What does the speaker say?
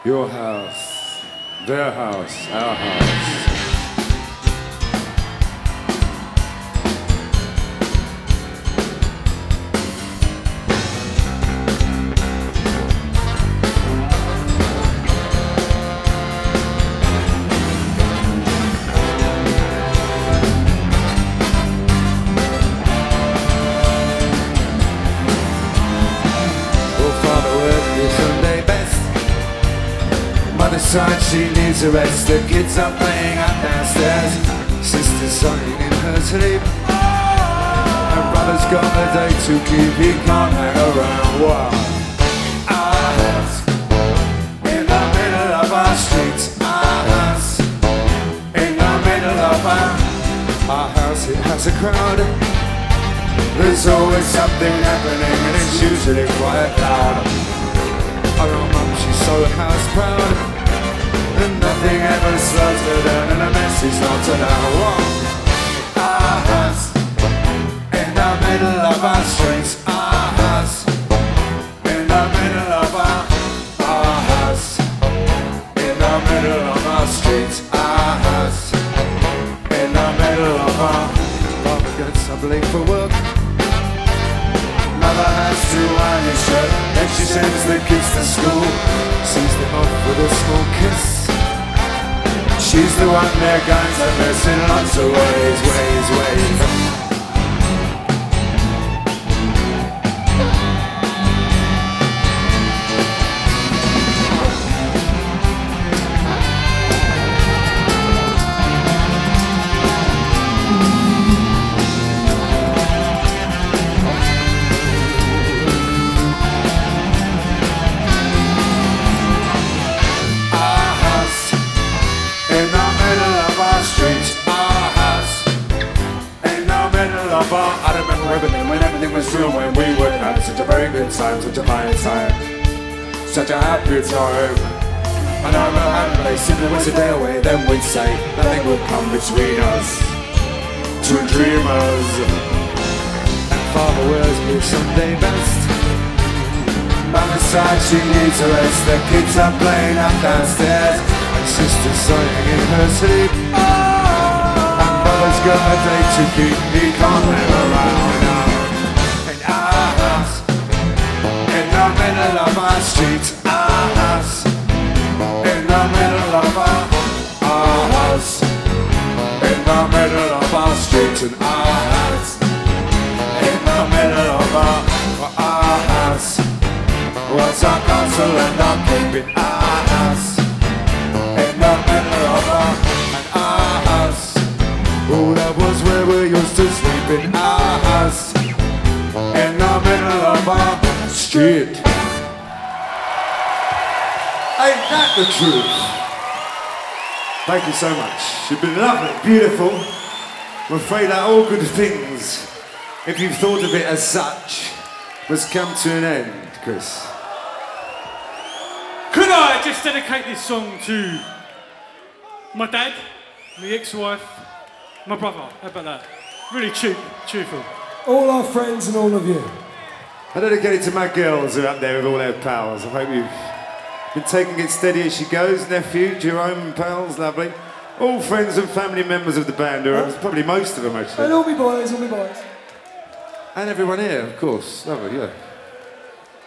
Your house, their house, our house. Mother's side, she needs a rest. The kids are playing up downstairs. Sister's sighing in her sleep. Her brother's got a day to keep. He can't hang around. Wow. Our house in the middle of our streets. Our house in the middle of our house. It has a crowd. There's always something happening, and it's usually quite loud. Our old mum, she's so house proud, and nothing ever slows her down, and a mess is not allowed. Our house in the middle of our streets. Our house in the middle of our house in the middle of our streets. Our house in the middle of our. Father gets up late for work. Mother has to iron his shirt, and she sends the kids to school. Sees them off with a small kiss. She's the one they're going to miss in lots of ways. I remember everything when everything was real, when we would have such a very good time, such a fine time, such a happy time. And I remember having a place, if it was a day away, then we'd say nothing would come between us, two dreamers. And Father wears his Sunday best. Mama's side, she needs a rest. The kids are playing up downstairs, and Sister's sighing in her sleep. Brother's got a day to keep, he can't hang around now. In our house, in the middle of our street. Our house, in the middle of our house, in the middle of our street. And our house, in the middle of our house, what's our castle and our keeping. Our house, in the middle of our house. Oh, that was where we used to sleep, in our house, in the middle of our street. Ain't that the truth? Thank you so much. You've been lovely, beautiful. I'm afraid that all good things, if you've thought of it as such, must come to an end, Chris. Could I just dedicate this song to my dad, my ex-wife, my brother? How about that? Really cheerful. All our friends and all of you. I dedicate it to my girls who are up there with all their pals. I hope you've been taking it steady as she goes. Nephew, Jerome and pals, lovely. All friends and family members of the band, or probably most of them actually. And all me boys. And everyone here, of course. Lovely, yeah.